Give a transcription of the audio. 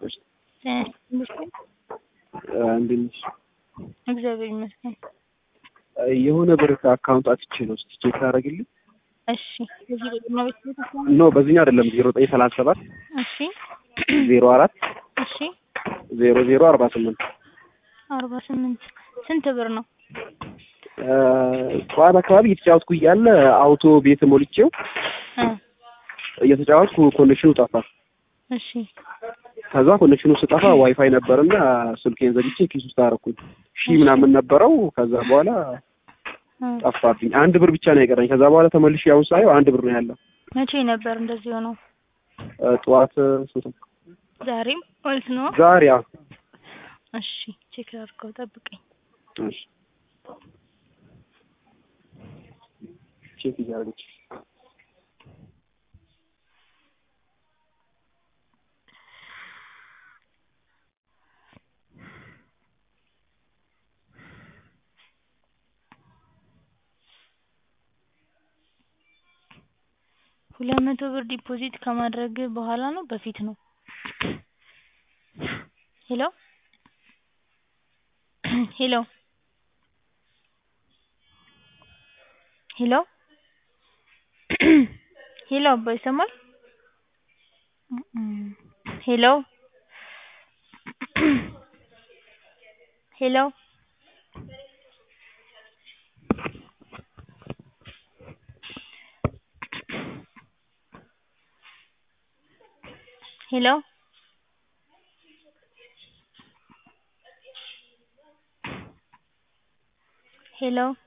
እሺ ይመስገን እንዴት ነሽ? እግዚአብሔር ይመስገን። የሆነ ብር ከአካውንት አጥቼ ነው እስኪ ቼክ ታደርግልኝ? እሺ በዚህ ቁጥር ነው ቤት ተከፍቷል? ኖ በዚህኛው አይደለም 0937 እሺ 04 እሺ 0048 48 ስንት ብር ነው? ጠዋት አካባቢ እየተጫወትኩ እያለ አውቶ ቤት ሞልቼው እየተጫወትኩ ኮኔክሽኑ ጠፋ። እሺ ከዛ ኮኔክሽኑ ስጠፋ ዋይፋይ ነበርና ስልኬን ዘግቼ ኪስ ውስጥ አደረኩኝ። ምናምን ነበረው። ከዛ በኋላ ጠፋብኝ። አንድ ብር ብቻ ነው የቀረኝ። ከዛ በኋላ ተመልሼ ያው ሳየው አንድ ብር ነው ያለው። መቼ ነበር እንደዚህ ሆነው? ጠዋት ዛሬም ማለት ነው? ዛሬ እሺ ቼክ አድርገው ጠብቀኝ። እሺ ቼክ እያደረገች 200 ብር ዲፖዚት ከማድረግ በኋላ ነው በፊት ነው? ሄሎ ሄሎ ሄሎ ሄሎ አባ ይሰማል? ሄሎ ሄሎ ሄሎ ሄሎ